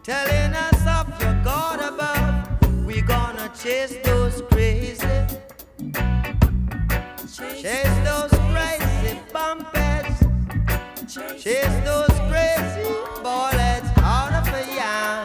telling us of your God above. We gonna chase those crazy, chase those crazy bumpers, chase those crazy bullets out of a yam.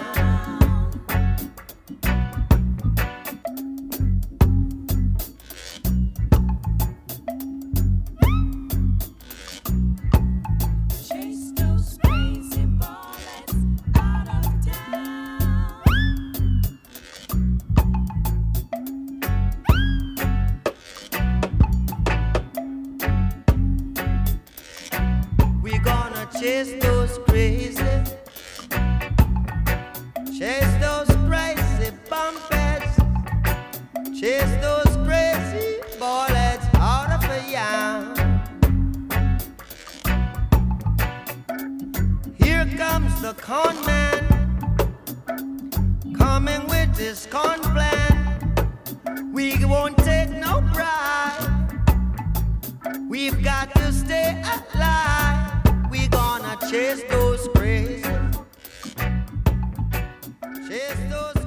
Chase those crazy, chase those crazy bumpers, chase those crazy bullets out of a yam. Here comes the con man, coming with his con plan. We won't take no bribe, we've got to stay alive. We gonna chase those crazy, chase those